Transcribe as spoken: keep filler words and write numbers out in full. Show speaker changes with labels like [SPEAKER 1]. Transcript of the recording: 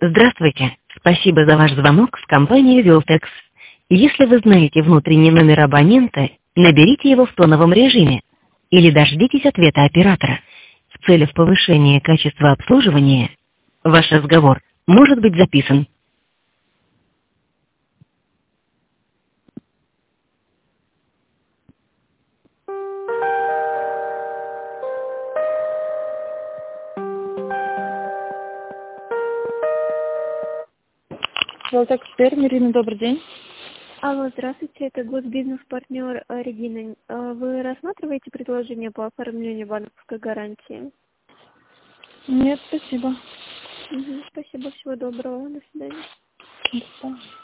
[SPEAKER 1] Здравствуйте. Спасибо за ваш звонок в компанию Велтекс. Если вы знаете внутренний номер абонента, наберите его в тоновом режиме или дождитесь ответа оператора. В целях повышения качества обслуживания ваш разговор может быть записан.
[SPEAKER 2] Велтекс Пермь, Ирина, добрый день.
[SPEAKER 3] Алло, здравствуйте, это госбизнес-партнер э, Регина. Э, Вы рассматриваете предложение по оформлению банковской гарантии?
[SPEAKER 2] Нет, спасибо.
[SPEAKER 3] Мгм, спасибо, всего доброго, до свидания.
[SPEAKER 2] До свидания.